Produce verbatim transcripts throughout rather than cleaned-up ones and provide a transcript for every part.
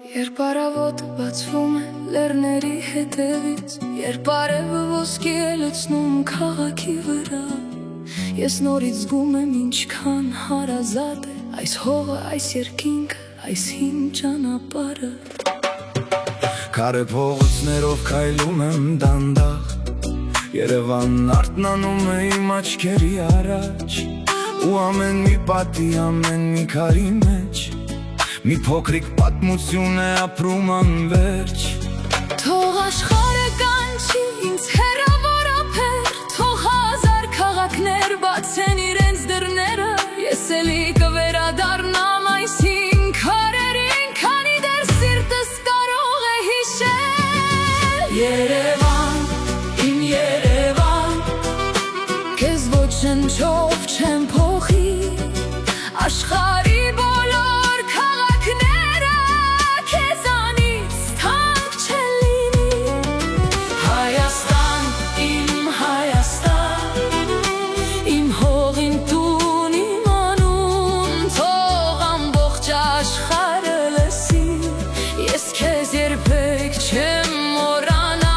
Երբ առավոտը բացվում է լեռների հետևից, երբ արևը ոսկի է լցնում քաղաքի վրա, ես նորից զգում եմ ինչքան հարազատ է այս հողը, այս երկինքը, այս հին ճանապարհը։ Քարե փողոցներով քայլում եմ դանդաղ, Երևանն արթնանում է իմ աչքերի առաջ, ու ամեն մի պատի, ամեն մի քարի մեջ մի փոքրիկ պատմություն է ապրում անվերջ։ Թող աշխարհը կանչի ինձ հեռավոր ափեր, թող հազար քաղաքներ բացեն իրենց դռները, ես էլի կվերադառնամ այս հին քարերին, քանի դեռ սիրտս կարող է հիշել։ Երևան, իմ Երևան, քեզ ոչնչով չեմ փոխի, աշխարհի բոլոր քաղաքները քեզանից թանկ չեն լինի։ Հայաստան, իմ Հայաստան, իմ հողին տուն, իմ անուն, թող ամբողջ աշխարհը լսի, ես քեզ երբեք չեմ մոռանա։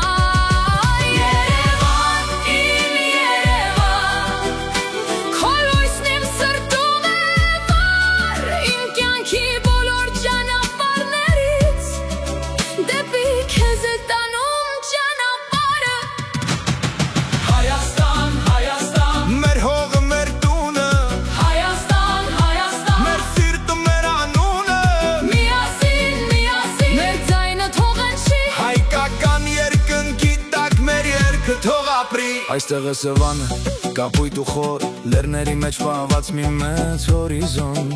Երևան, իմ Երևան, քո լույսն իմ սրտում է վառ, իմ կյանքի բոլոր ճանապարհներից դեպի քեզ է տանում ճանապարհը։ Հայաստան, Հայաստան, մեր հողը, մեր տունը, Հայաստան, Հայաստան, մեր սիրտը, մեր անունը, միասին, միասին, մեր ձայնը թող հնչի, հայկական երկնքի տակ մեր երգը թող ապրի։ Այստեղ է Սևանը, կապույտ ու խոր, լեռների մեջ պահված մի մեծ հորիզոն։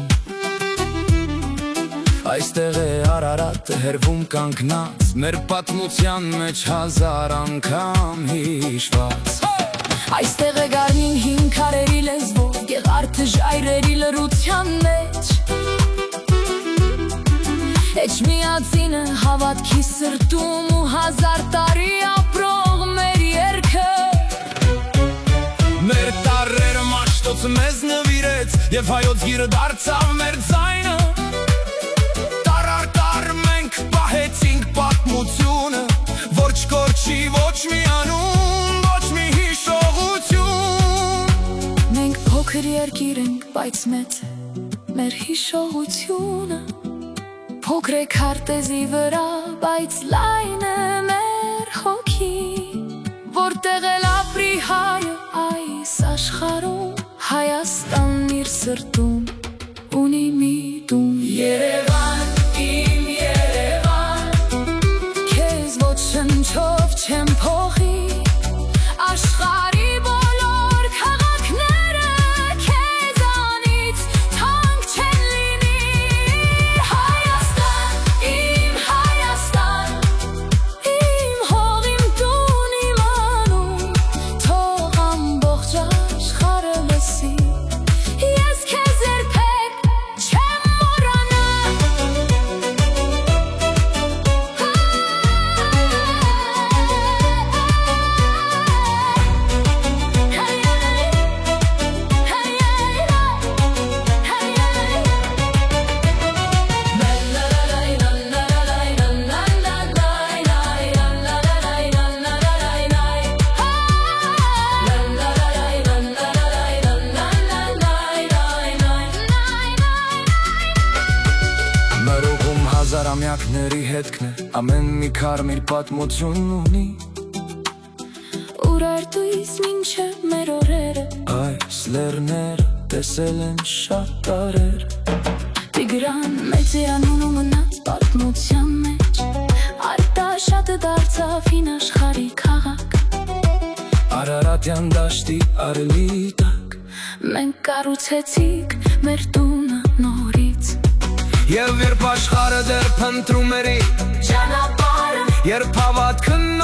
Այստեղ է Արարատը հերվում կանգնած, մեր պատմության մեջ հազար անգամ հիշված։ այստեղ է գարնին հին քարերի լեզվով, գեղարդը ժայռերի լռության մեջ, Էջմիածինը հավատքի սրտում ու հազար տարի ապրող մեր երգը։ Մեր տարրերը մաշտոցը մեզ նվիրեց, և հայոց գիրը դարձավ մեր ձայնը։ Տար առ տար մենք պահեցինք պատմությունը, որ չկորչի ոչ մի անուն, ոչ մի հիշողություն։ Մենք փոքր երկիր ենք, բայց մեծ է մեր հիշողությունը, փոքր է քարտեզի վրա, բայց լայն է մեր հոգին, որտեղ էլ ապրի հայը այս աշխարհում, Հայաստանն իր սրտում ունի մի տուն։ Երևան, իմ Երևան, քեզ ոչնչով չեմ փոխի, աշխարհի բոլոր քաղաքները քեզանից թանկ չեն լինի։ Հայաստան, իմ Հայաստան, իմ հող, իմ տուն, իմ անուն, թող ամբողջ աշխարհը լսի, ես քեզ երբեք չեմ մոռանա։ Մեր ուղում հազար ամյակների հետքն է, ամեն մի քարմիր պատմություն ունի, Ուրեր դույս մինչև մեր օրերը, այս լեռները տեսել են շատ տարեր։ Տիգրան մեծի անունը մնաց պատմության մեջ, Արտաշատը դարձավ հին աշխարհի քաղաք, Արարատյան դաշտի արելի տակ, մենք կառուցեցինք մեր տունը նորից, և երբ աշխարհը դեռ փնտրում էր իր ճանապարհը, երբ հավատքը